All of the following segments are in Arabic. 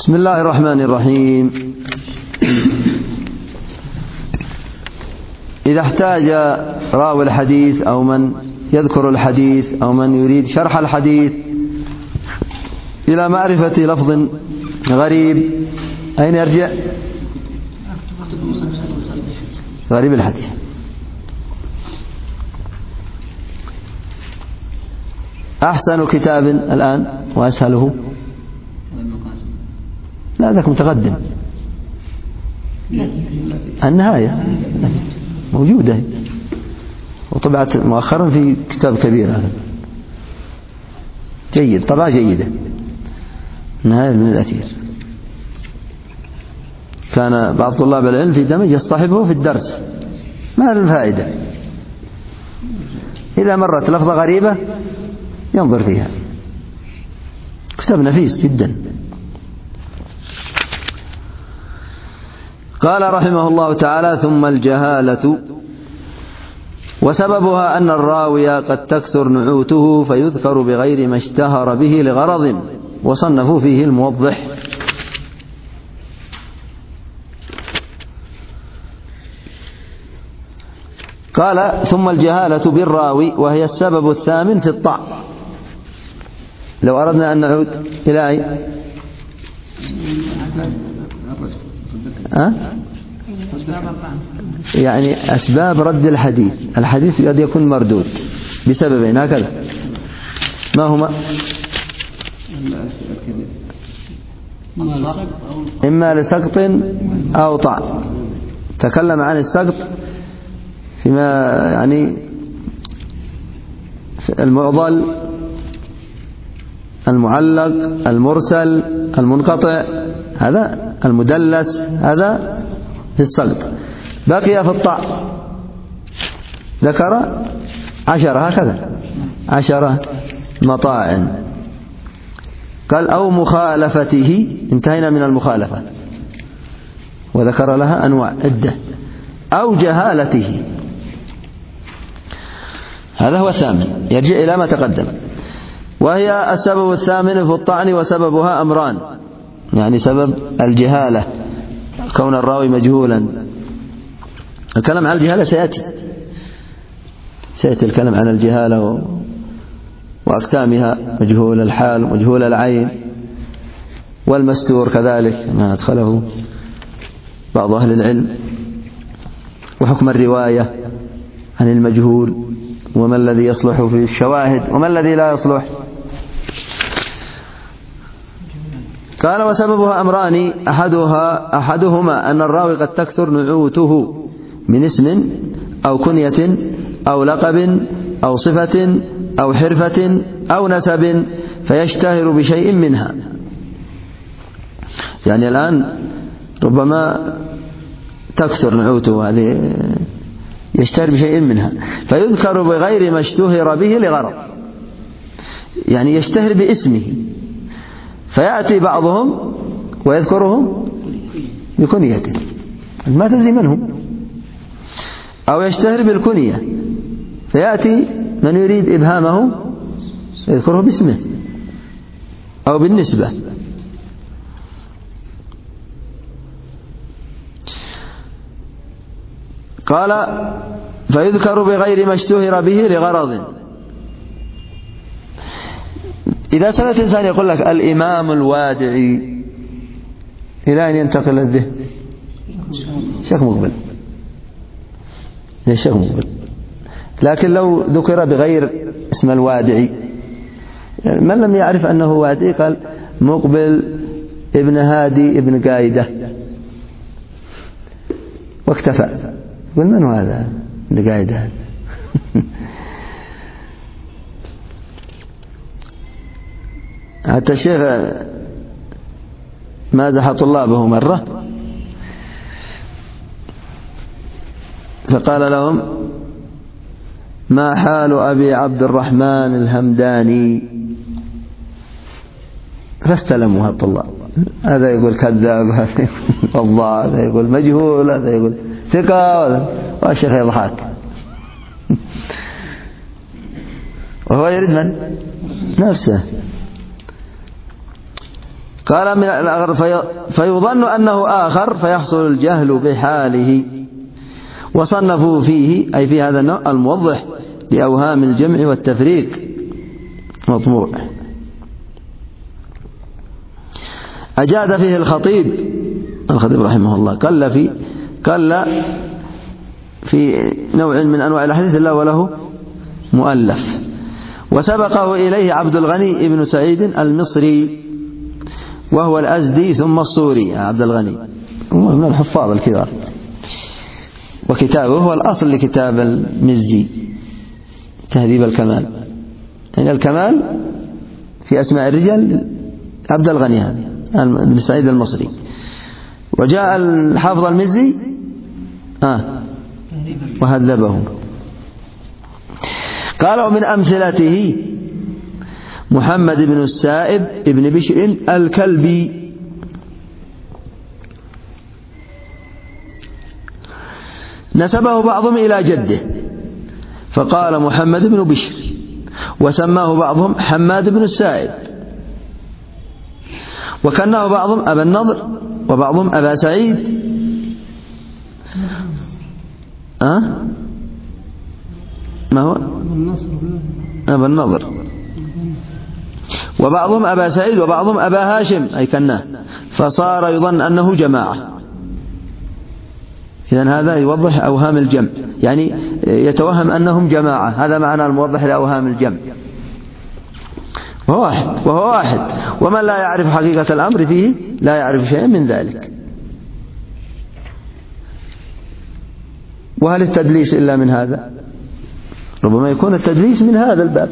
بسم الله الرحمن الرحيم. إذا احتاج راوي الحديث أو من يذكر الحديث أو من يريد شرح الحديث إلى معرفة لفظ غريب أين يرجع؟ غريب الحديث. أحسن كتاب الآن وأسهله لا ذاك متقدم. النهاية موجودة وطبعت مؤخرا في كتاب كبير هذا جيد، طبعا جيدة. النهاية من الأثير. كان بعض طلاب العلم في دمج يصطحبه في الدرس، ما له الفائدة. إذا مرت لفظة غريبة ينظر فيها. كتاب نفيس جدا. قال رحمه الله تعالى: ثم الجهالة وسببها أن الراوي قد تكثر نعوته فيذكر بغير ما اشتهر به لغرض، وصنفوا فيه الموضح. قال: ثم الجهالة بالراوي وهي السبب الثامن في الطعن. لو أردنا أن نعود إلى أي يعني أسباب رد الحديث. الحديث قد يكون مردود بسببين هكذا. ما هما؟ إما لسقط أو طعن. تكلم عن السقط فيما يعني المعضل، المعلق، المرسل، المنقطع، هذا المدلس، هذا في السقط. بقي في الطعن ذكر 10 هكذا 10 مطاعن. قال: أو مخالفته، انتهينا من المخالفة وذكر لها أنواع عدة. أو جهالته، هذا هو الثامن، يرجع إلى ما تقدم. وهي السبب الثامن في الطعن، وسببها أمران. يعني سبب الجهالة كون الراوي مجهولا. الكلام عن الجهالة سيأتي الكلام عن الجهالة وأقسامها: مجهول الحال، مجهول العين، والمستور كذلك ما أدخله بعض أهل العلم، وحكم الرواية عن المجهول، وما الذي يصلح في الشواهد وما الذي لا يصلح. قال: وسببها أمران، أحدهما أن الراوي قد تكثر نعوته من اسم أو كنية أو لقب أو صفة أو حرفة أو نسب فيشتهر بشيء منها. يعني الآن ربما تكثر نعوته هذه، يشتهر بشيء منها فيذكر بغير ما اشتهر به لغرض. يعني يشتهر باسمه فيأتي بعضهم ويذكرهم بكنيته ما تدري من هم. أو يشتهر بالكنية فيأتي من يريد إبهامه يذكره باسمه أو بالنسبة. قال: فيذكر بغير ما اشتهر به لغرض. إذا سمعت إنسان يقول لك الإمام الوادعي، إلى أن ينتقل الذهن؟ شيخ مقبل. الشيخ مقبل. لكن لو ذكر بغير اسم الوادعي، من لم يعرف أنه وادعي قال مقبل ابن هادي ابن قايدة واكتفى. يقول: من هو هذا ابن قايدة؟ حتى الشيخ مازح طلابه مرة فقال لهم: ما حال أبي عبد الرحمن الهمداني؟ فاستلموها الطلاب. هذا يقول كذاب، هذا يقول وضاع، هذا يقول مجهول، هذا يقول ثقة، والشيخ يضحك. وهو يريد من؟ نفسه. قال من فيظن أنه آخر فيحصل الجهل بحاله. وصنفوا فيه أي في هذا النوع الموضح لأوهام الجمع والتفريق مطبوع. أجاد فيه الخطيب رحمه الله قل في نوع من أنواع الحديث إلا وله مؤلف. وسبقه إليه عبد الغني ابن سعيد المصري وهو الأزدي ثم الصوري. عبد الغني هو من الحفاظ الكبار، وكتابه هو الأصل لكتاب المزي تهذيب الكمال. يعني الكمال في أسماء الرجال عبد الغني هذا بن سعيد المصري. وجاء الحافظ المزي وهذبه. قال ومن أمثلته محمد بن السائب ابن بشر الكلبي نسبه بعضهم إلى جده فقال محمد بن بشر، وسماه بعضهم حماد بن السائب، وكناه بعضهم أبا النضر وبعضهم أبا سعيد ما هو أبا النضر، وبعضهم أبا سعيد وبعضهم أبا هاشم أي كناه، فصار يظن أنه جماعة. إذن هذا يوضح أوهام الجمع، يعني يتوهم أنهم جماعة، هذا معنى الموضح لأوهام الجمع. وهو واحد، ومن لا يعرف حقيقة الأمر فيه لا يعرف شيئا من ذلك. وهل التدليس إلا من هذا؟ ربما يكون التدليس من هذا الباب.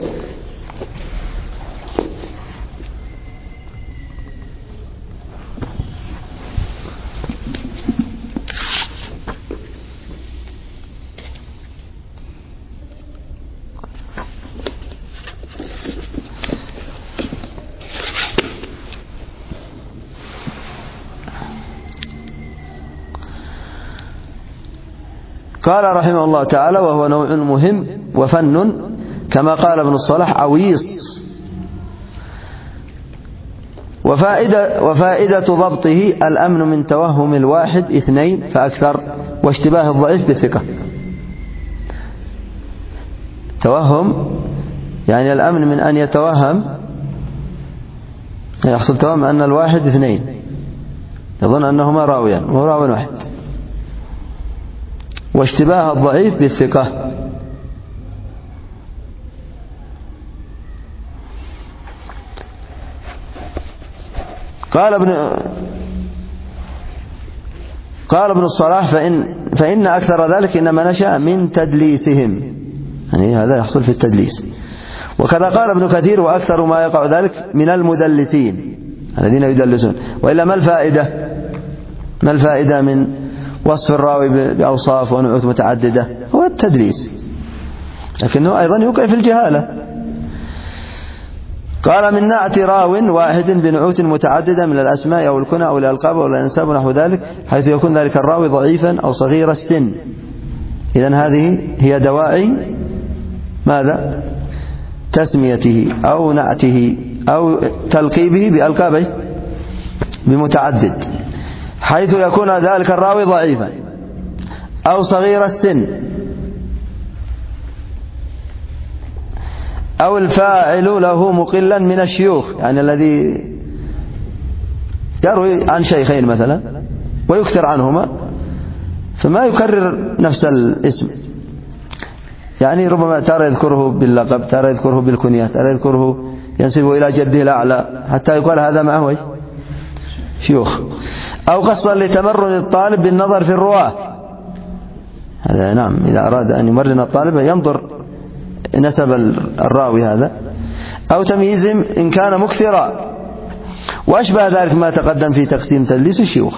قال رحمه الله تعالى وهو نوع مهم وفن كما قال ابن الصلاح عويص. وفائدة ضبطه الأمن من توهم الواحد اثنين فأكثر واشتباه الضعيف بالثقة. توهم يعني الأمن من أن يحصل توهم أن الواحد اثنين، يظن أنهما راويان وهو راوي واحد. واشتباه الضعيف بالثقة. قال ابن الصلاح فإن أكثر ذلك إنما نشأ من تدليسهم، يعني هذا يحصل في التدليس. وكذا قال ابن كثير وأكثر ما يقع ذلك من المدلسين الذين يدلسون. وإلا ما الفائدة من وصف الراوي بأوصاف ونعوت متعددة؟ هو التدليس، لكنه أيضا يوقع في الجهالة. قال من نعت راو واحد بنعوت متعددة من الأسماء أو الكنى أو الألقاب أو الأنساب ونحو ذلك، حيث يكون ذلك الراوي ضعيفا أو صغير السن. إذن هذه هي دواعي ماذا؟ تسميته أو نعته أو تلقيبه بألقابه بمتعدد، حيث يكون ذلك الراوي ضعيفا أو صغير السن أو الفاعل له مقلا من الشيوخ، يعني الذي يروي عن شيخين مثلا ويكثر عنهما فما يكرر نفس الاسم، يعني ربما ترى يذكره باللقب، ترى يذكره بالكنية، ترى يذكره ينسبه إلى جده الأعلى حتى يقال هذا معه شيوخ. أو قصا لتمرن الطالب بالنظر في الرواة، هذا نعم إذا أراد أن يمرن الطالب ينظر نسب الراوي هذا. أو تمييزهم إن كان مكثرا، وأشبه ذلك ما تقدم في تقسيم تدليس الشيوخ.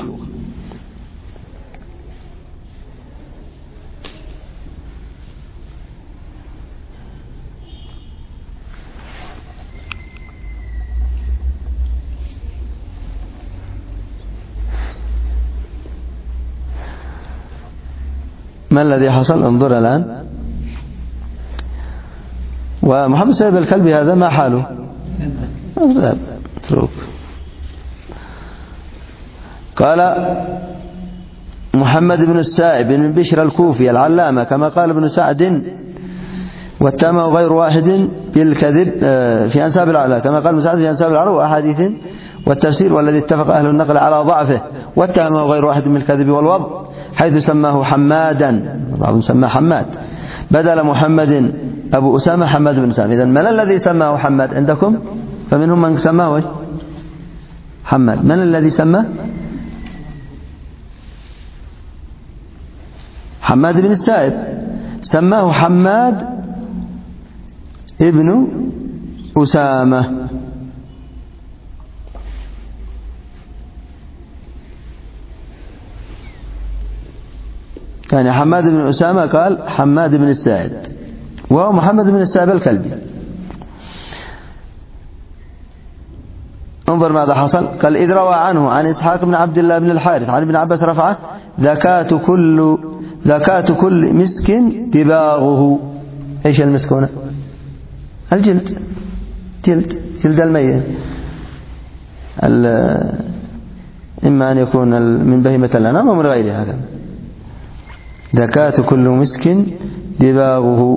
ما الذي حصل؟ انظر الآن. ومحمد سعيد الكلبي هذا ما حاله؟ اترك قال محمد بن السائب بن بشر الكوفي العلامة كما قال ابن سعد واتهمه غير واحد بالكذب في أنساب العلامة كما قال ابن سعد في أنساب العلامة وأحاديث والتفسير والذي اتفق أهل النقل على ضعفه واتهمه غير واحد بالكذب والوضع حيث سماه حمادا بعضهم سماه حماد بدل محمد أبو أسامة حماد بن أسامة. إذن من الذي سماه حماد عندكم؟ فمنهم من سماه حماد. من الذي سماه؟ حماد بن السائب سماه حماد ابن أسامة. يعني حماد بن أسامة قال حماد بن السائب وهو محمد بن السائب الكلبي. انظر ماذا حصل. قال إذ روى عنه عن إسحاق بن عبد الله بن الحارث عن ابن عباس رفعه زكاة كل مسك دباغه. ايش المسك هنا؟ الجلد، جلد الميت، إما أن يكون من بهيمة الأنعام ومن غيرها هذا. زكاة كل مسك دباغه.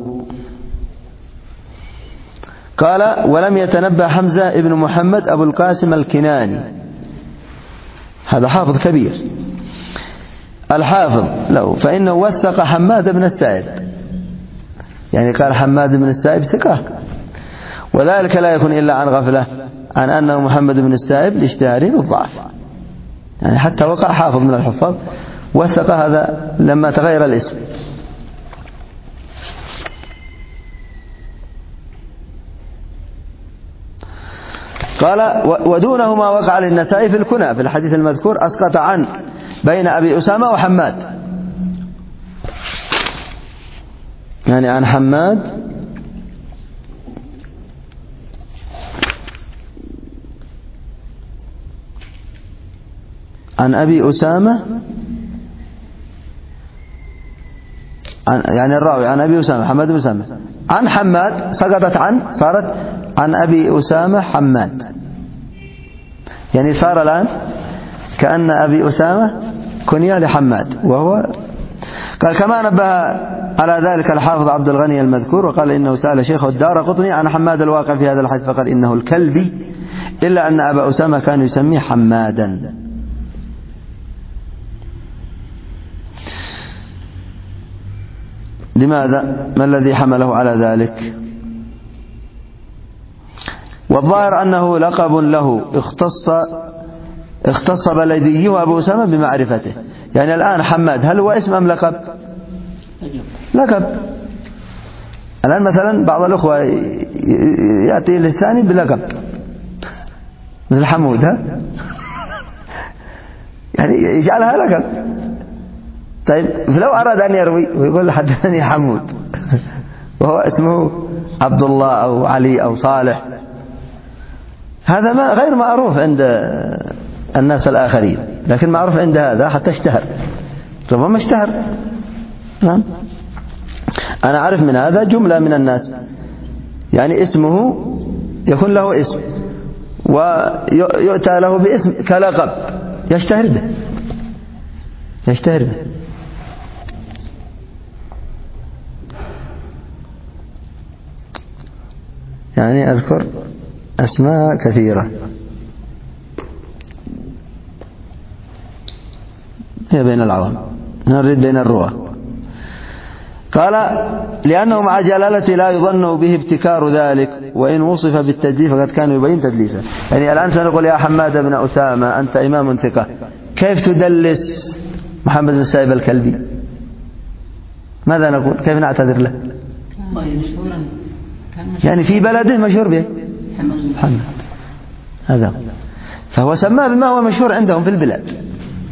قال ولم يتنبأ حمزة ابن محمد أبو القاسم الكناني، هذا حافظ كبير الحافظ له، فإنه وثق حماد بن السائب، يعني قال حماد بن السائب ثقة، وذلك لا يكون إلا عن غفلة عن أنه محمد بن السائب لاشتهاره بالضعف. يعني حتى وقع حافظ من الحفاظ وثق هذا لما تغير الاسم. قال ودونهما وقع للنسائي في الكنى في الحديث المذكور أسقط عن بين أبي أسامة وحماد، يعني عن حماد عن أبي أسامة يعني الراوي عن أبي أسامة حماد بن أسامة عن حماد سقطت عن صارت عن أبي أسامة حماد، يعني صار الآن كأن أبي أسامة كنية لحماد وهو. قال كما نبه على ذلك الحافظ عبد الغني المذكور وقال إنه سأل شيخه الدارقطني عن حماد الواقع في هذا الحديث فقال إنه الكلبي، إلا أن أبا أسامة كان يسميه حمادا. لماذا؟ ما الذي حمله على ذلك؟ والظاهر أنه لقب له اختص بلديه وأبو أسامة بمعرفته. يعني الآن حماد هل هو اسم أم لقب؟ لقب. الآن مثلا بعض الأخوة يأتي للثاني بلقب مثل حمود، ها يعني يجعلها لقب. طيب لو أراد أن يروي ويقول حدثني حمود وهو اسمه عبد الله أو علي أو صالح، هذا ما غير معروف عند الناس الآخرين، لكن معروف عند هذا حتى اشتهر، ربما اشتهر. أنا أعرف من هذا جملة من الناس يعني اسمه يكون له اسم ويؤتى له باسم كلقب يشتهر به يعني أذكر أسماء كثيرة هي بين العوام، نريد بين الرواة. قال لأنه مع جلالته لا يظن به ابتكار ذلك، وإن وصف بالتدليس فقد كان يبين تدليسا. يعني الآن سنقول يا حماد بن أسامة أنت إمام ثقة، كيف تدلس محمد بن السائب الكلبي؟ ماذا نقول؟ كيف نعتذر له؟ يعني في بلده مشهور به محمد، هذا فهو سماه بما هو مشهور عندهم في البلاد.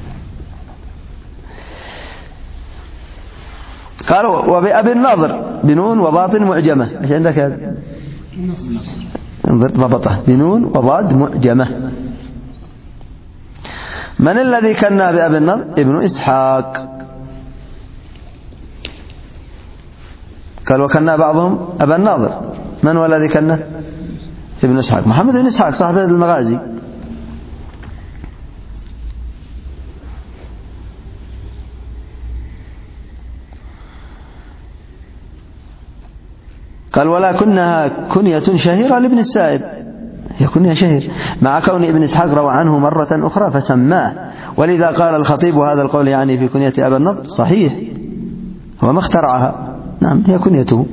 قالوا وبأبي النضر بنون وباطن معجمة. ايش عندك هذا؟ انظر ضبطه بنون وضاد معجمة. من الذي كنا بأبي النضر؟ ابن إسحاق. قال وكنا بعضهم أبا الناظر. من هو الذي كنا؟ ابن إسحاق محمد بن إسحاق صاحب المغازي. قال ولكنها كنية شهيرة لابن السائب، هي كنية شهير مع كون ابن إسحاق روى عنه مرة أخرى فسماه، ولذا قال الخطيب وهذا القول يعني في كنية أبا النضر صحيح، هو ما اخترعها، نعم هي كنيته.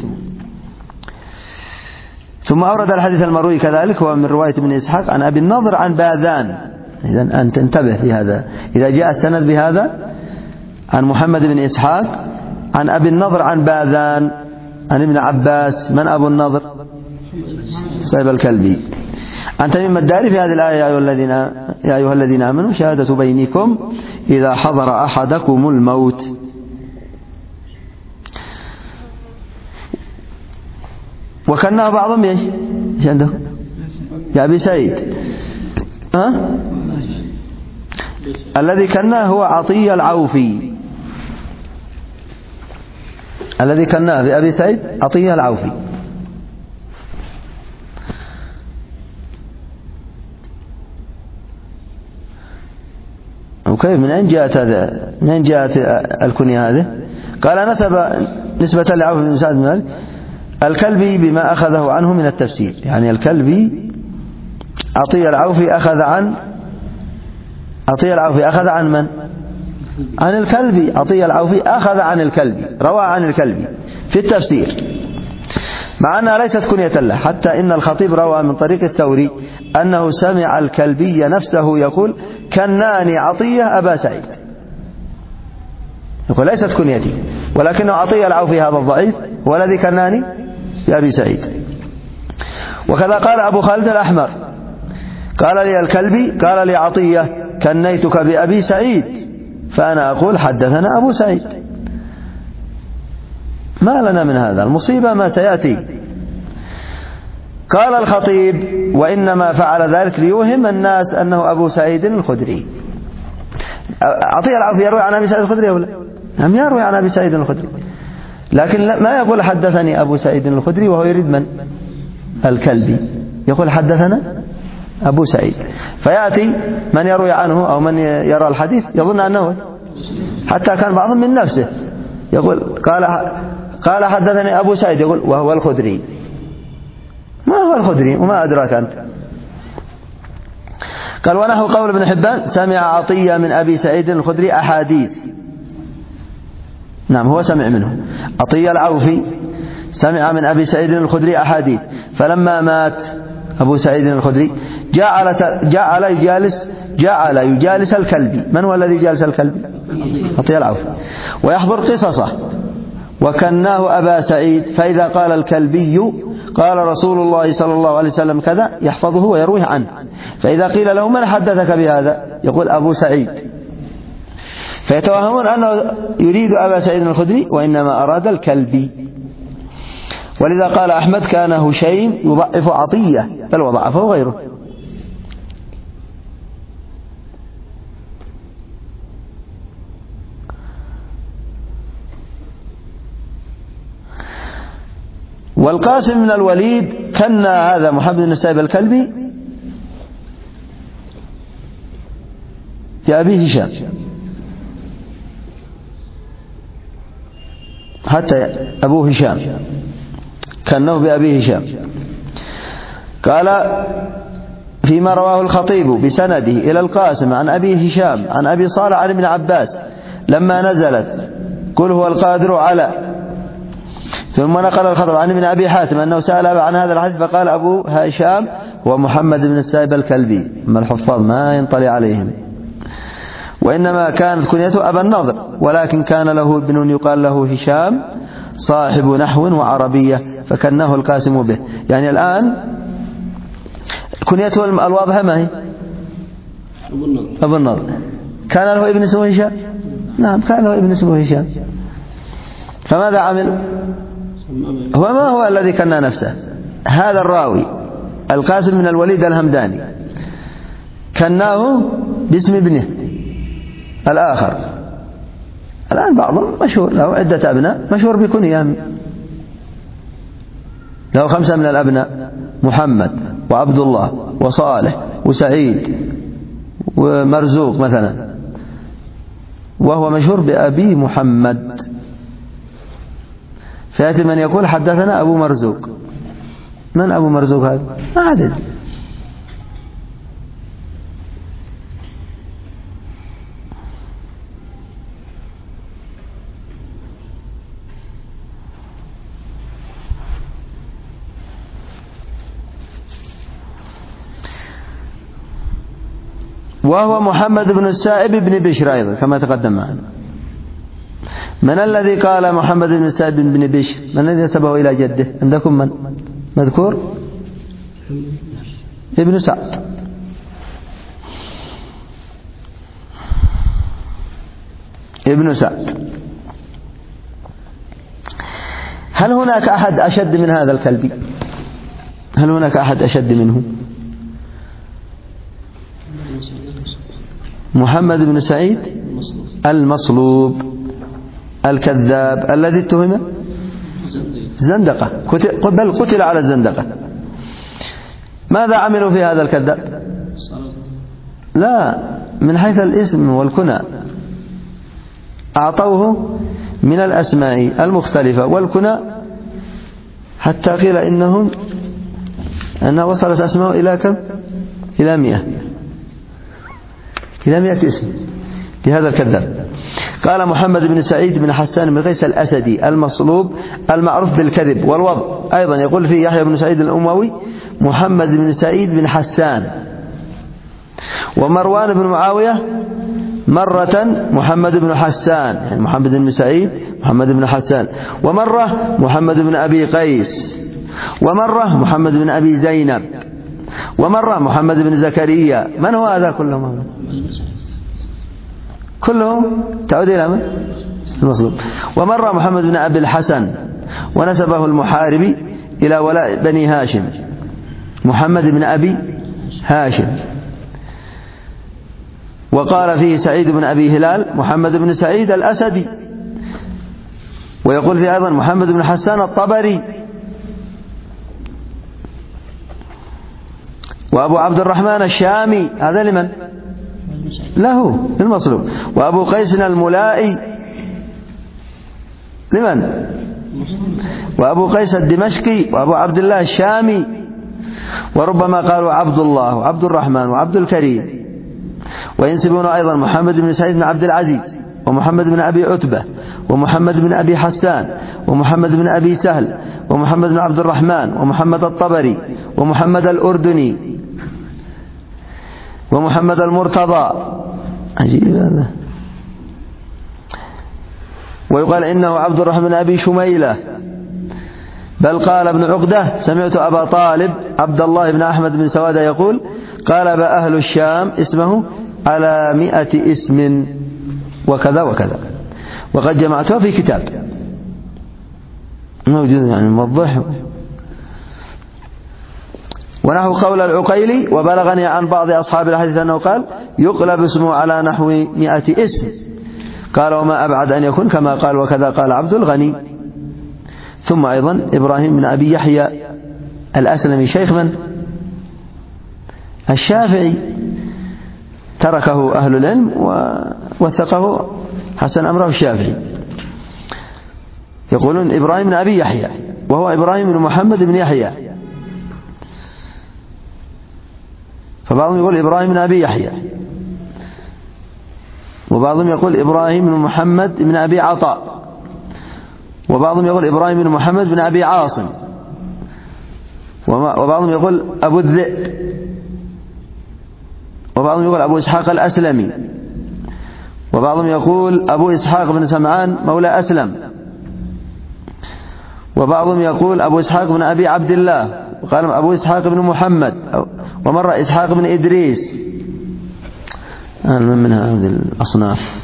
ثم أورد الحديث المروي كذلك هو من رواية ابن إسحاق عن أبي النضر عن باذان. إذن أنت انتبه لهذا، إذا جاء السند بهذا عن محمد بن إسحاق عن أبي النضر عن باذان عن ابن عباس، من أبو النضر؟ صيب الكلبي. عن تميم الداري في هذه الآية يا أيها الذين آمنوا شهادة بينكم إذا حضر أحدكم الموت. وكناه بعضهم ايش عنده يا أبي سعيد؟ الذي كناه هو عطية العوفي، الذي كناه بأبي سعيد عطية العوفي. وكيف من أين جاءت هذا؟ من أين جاءت الكنية هذه؟ قال نسبة لعوف بن سعد بن مالك الكلبي بما أخذه عنه من التفسير، يعني الكلبي عطية العوفي أخذ عن من؟ عن الكلبي. عطية العوفي أخذ عن الكلبي، روى عن الكلبي في التفسير، مع أنها ليست كنية له، حتى إن الخطيب روى من طريق الثوري أنه سمع الكلبي نفسه يقول كناني عطية أبا سعيد، يقول ليست كنيتي، ولكنه عطية العوفي هذا الضعيف هو الذي كناني بأبي سعيد. وكذا قال أبو خالد الأحمر قال لي الكلبي قال لي عطية كنيتك بأبي سعيد، فأنا أقول حدثنا أبو سعيد. ما لنا من هذا، المصيبة ما سيأتي. قال الخطيب وإنما فعل ذلك ليوهم الناس أنه أبو سعيد الخدري. عطية العوفي يروي عن أبي سعيد الخدري ولا نعم؟ يروي عن أبي سعيد الخدري، لكن ما يقول حدثني أبو سعيد الخدري وهو يريد من؟ الكلبي، يقول حدثنا أبو سعيد. فيأتي من يروي عنه أو من يرى الحديث يظن أنه، حتى كان بعضهم من نفسه يقول قال حدثني أبو سعيد، يقول وهو الخدري. ما هو الخدري وما أدراك أنت؟ قال ونحو قول ابن حبان سمع عطية من أبي سعيد الخدري أحاديث، نعم هو سمع منه. عطية العوفي سمع من أبي سعيد الخدري أحاديث، فلما مات أبو سعيد الخدري جعل يجالس الكلبي. من هو الذي جالس الكلبي؟ عطية العوفي، ويحضر قصصه، وكناه أبا سعيد، فإذا قال الكلبي قال رسول الله صلى الله عليه وسلم كذا يحفظه ويرويه عنه، فإذا قيل له من حدثك بهذا يقول أبو سعيد، فيتوهمون أنه يريد أبا سعيد الخدري وإنما أراد الكلبي. ولذا قال أحمد كان هشيم يضعف عطية، بل وضعفه غيره. والقاسم من الوليد كان هذا محمد بن سعيد الكلبي بأبي هشام، حتى أبو هشام كانه بأبي هشام. قال فيما رواه الخطيب بسنده إلى القاسم عن أبي هشام عن أبي صالح عن ابن عباس لما نزلت قل هو القادر على، ثم نقل الخطيب عن ابن أبي حاتم أنه سأل عن هذا الحديث فقال أبو هشام هو محمد بن السائب الكلبي. أما الحفاظ ما ينطلي عليهم، وإنما كانت كنيته أبا النضر، ولكن كان له ابن يقال له هشام صاحب نحو وعربية فكناه القاسم به. يعني الآن كنيته الواضحة ما هي؟ أبو النضر. كان له ابن اسمه هشام؟ نعم كان له ابن اسمه هشام. فماذا عمل؟ هو ما هو الذي كنا نفسه؟ هذا الراوي القاسم من الوليد الهمداني كناه باسم ابنه الآخر. الآن بعضهم مشهور له عدة أبناء مشهور بكنية، له 5 من الأبناء محمد وعبد الله وصالح وسعيد ومرزوق مثلا، وهو مشهور بأبي محمد، فيأتي من يقول حدثنا أبو مرزوق من أبو مرزوق هذا؟ ما عدد. وهو محمد بن السائب بن بشر أيضا كما تقدم معنا. من الذي قال محمد بن السائب بن بشر؟ من الذي نسبه إلى جده عندكم؟ من مذكور؟ ابن سعد. ابن سعد. هل هناك أحد أشد من هذا الكلبي؟ هل هناك أحد أشد منه؟ محمد بن سعيد المصلوب الكذاب الذي اتهم زندقة، بل قتل على الزندقة. ماذا عملوا في هذا الكذاب؟ لا، من حيث الاسم والكنى أعطوه من الأسماء المختلفة والكنى حتى قيل أنها وصلت أسماء إلى كم؟ إلى 100 اسم لهذا الكذاب. قال محمد بن سعيد بن حسان بن قيس الأسدي المصلوب المعروف بالكذب والوضع. أيضا يقول فيه يحيى بن سعيد الأموي محمد بن سعيد بن حسان. ومروان بن معاوية مرة محمد بن حسان، يعني محمد بن سعيد محمد بن حسان، ومرة محمد بن أبي قيس، ومرة محمد بن أبي زينب، ومرة محمد بن زكريا. من هو هذا كلهم؟ كلهم تعود إلى من؟ المصلوب. ومرة محمد بن أبي الحسن ونسبه المحاربي إلى ولاء بني هاشم، محمد بن أبي هاشم. وقال فيه سعيد بن أبي هلال محمد بن سعيد الأسدي. ويقول فيه أيضا محمد بن حسان الطبري. وأبو عبد الرحمن الشامي هذا لمن؟ له المصلوب. وأبو قيس الملائي لمن؟ وأبو قيس الدمشقي وأبو عبد الله الشامي. وربما قالوا عبد الله وعبد الرحمن وعبد الكريم. وينسبون أيضا محمد بن سعيد بن عبد العزيز ومحمد بن أبي عتبة ومحمد بن أبي حسان ومحمد بن أبي سهل ومحمد بن عبد الرحمن ومحمد الطبري ومحمد الأردني ومحمد المرتضى. عجيب هذا. ويقال إنه عبد الرحمن بن أبي شميلة. بل قال ابن عقدة سمعت أبا طالب عبد الله بن أحمد بن سوادة يقول قالب أهل الشام اسمه على 100 اسم وكذا وكذا. وقد جمعتها في كتاب موجود يعني موضح. ونحو قول العقيلي وبلغني عن بعض أصحاب الحديث أنه قال يقلب اسمه على نحو 100 اسم. قال وما أبعد أن يكون كما قال وكذا قال عبد الغني. ثم أيضا إبراهيم بن أبي يحيى الأسلمي شيخ من؟ الشافعي، تركه أهل العلم ووثقه حسن أمره الشافعي. يقولون إبراهيم بن أبي يحيى وهو إبراهيم بن محمد بن يحيى. فبعضهم يقول إبراهيم بن أبي يحيى، وبعضهم يقول إبراهيم بن محمد بن أبي عطاء، وبعضهم يقول إبراهيم بن محمد بن أبي عاصم، وبعضهم يقول أبو الذئب، وبعضهم يقول أبو إسحاق الأسلمي، وبعضهم يقول أبو إسحاق بن سمعان مولى أسلم، وبعضهم يقول أبو إسحاق بن أبي عبد الله، وقال أبو إسحاق بن محمد، ومرة إسحاق بن إدريس. من هذه الأصناف.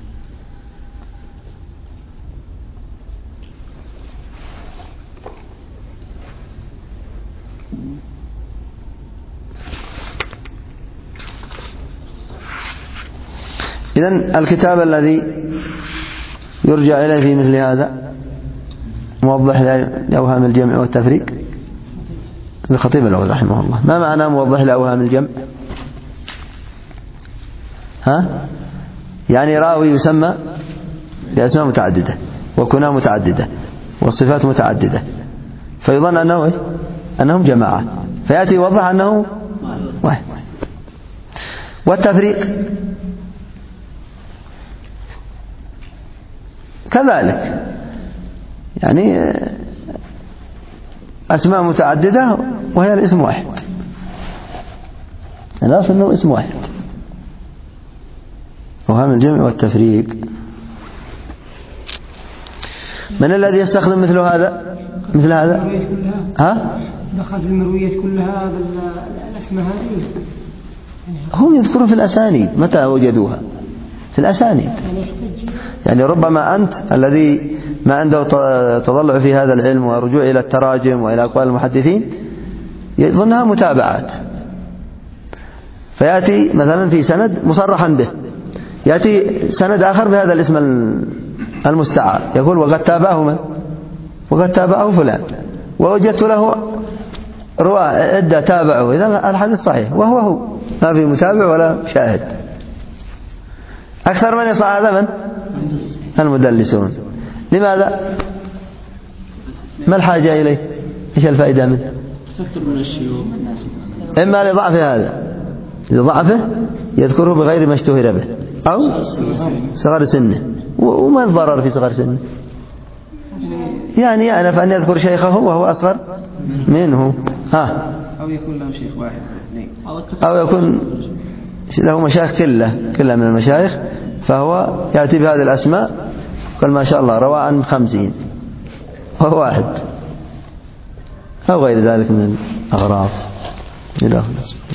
إذن الكتاب الذي يرجع إليه في مثل هذا موضح لأوهام الجمع والتفريق الخطيب الأول رحمه الله. ما معنى موضح لأوهام الجمع؟ يعني راوي يسمى بأسماء متعددة وكنى متعددة وصفات متعددة، فيظن أنه أنهم جماعة، فيأتي يوضح أنه واحد. والتفريق كذلك، يعني أسماء متعددة وهي الاسم واحد، الأصل أنه اسم واحد. وهم الجمع والتفريق. من الذي يستخدم مثل هذا؟ ها؟ دخل في المرويات كلها الأسماء هذه. هم يذكرون في الأسانيد متى وجدوها في الأسانيد. يعني ربما أنت الذي ما عنده تضلع في هذا العلم ورجوع إلى التراجم وإلى أقوال المحدثين يظنها متابعات، فيأتي مثلا في سند مصرحا به، يأتي سند آخر بهذا الاسم المستعار، يقول وقد تابعه من؟ وقد تابعه فلان، ووجدت له رواه عدة تابعه، إذا الحديث صحيح وهو ما في متابع ولا شاهد. أكثر من يصنع هذا من؟ المدلسون. لماذا؟ ما الحاجة إليه؟ إيش الفائدة منه؟ إما لضعف هذا، لضعفه يذكره بغير ما اشتهر به، أو صغر سنه. وما الضرر في صغر سنه؟ يعني يعرف أن يذكر شيخه وهو أصغر منه، أو يكون له شيخ واحد، أو يكون له مشايخ كلها من المشايخ، فهو يأتي بهذه الأسماء قال ما شاء الله روى عن 50 وهو واحد، أو غير ذلك من الأغراض.